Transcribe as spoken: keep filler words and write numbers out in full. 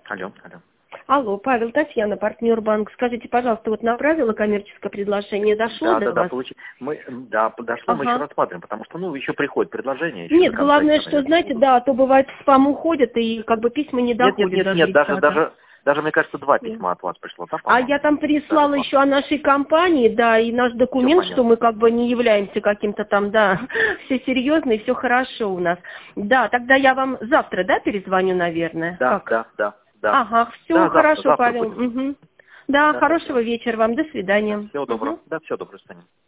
Алло, алло. Алло, Павел, Татьяна, партнер банк. Скажите, пожалуйста, вот направила коммерческое предложение, дошло Да, до да, да, вас? получи... мы, да, подошло, Ага. мы еще рассматриваем, потому что, ну, еще приходит предложение. Еще Нет, до конца главное, дня, что, наверное, знаете, будут. да, а то бывает в спам уходят, и как бы письма не Нет, нет, доходят нет, до нет, даже, адресата. даже, даже, мне кажется, два Нет. письма от вас пришло, да, А по-моему? я там Даже прислала два. еще о нашей компании, да, и наш Все документ, что понятно. мы как бы не являемся каким-то там, да, все серьезно и все хорошо у нас. Да, тогда я вам завтра, да, перезвоню, наверное? Да, Как? да, да, да. Ага, все Да, завтра, хорошо, завтра Павел. будем. Угу. Да, Да, хорошего спасибо. вечера вам, до Да, свидания. всего доброго. Угу. Да, всего доброго, Станя.